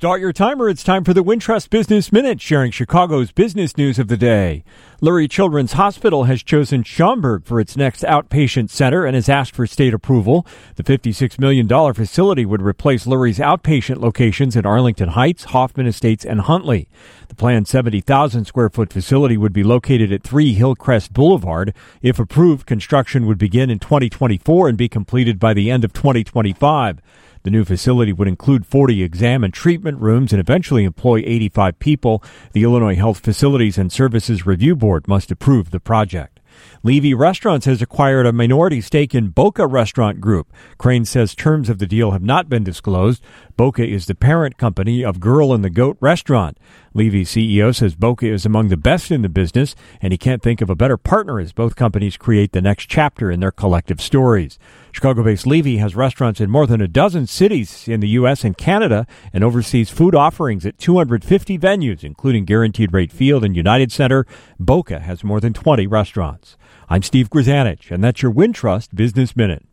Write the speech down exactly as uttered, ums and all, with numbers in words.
Start your timer. It's time for the Wintrust Business Minute, sharing Chicago's business news of the day. Lurie Children's Hospital has chosen Schaumburg for its next outpatient center and has asked for state approval. The fifty-six million dollars facility would replace Lurie's outpatient locations in Arlington Heights, Hoffman Estates, and Huntley. The planned seventy thousand square foot facility would be located at three Hillcrest Boulevard. If approved, construction would begin in twenty twenty-four and be completed by the end of twenty twenty-five. The new facility would include forty exam and treatment rooms and eventually employ eighty-five people. The Illinois Health Facilities and Services Review Board must approve the project. Levy Restaurants has acquired a minority stake in Boca Restaurant Group. Crane says terms of the deal have not been disclosed. Boca is the parent company of Girl and the Goat Restaurant. Levy's C E O says Boca is among the best in the business, and he can't think of a better partner as both companies create the next chapter in their collective stories. Chicago-based Levy has restaurants in more than a dozen cities in the U S and Canada and oversees food offerings at two hundred fifty venues, including Guaranteed Rate Field and United Center. Boca has more than twenty restaurants. I'm Steve Grzanich, and that's your Wintrust Business Minute.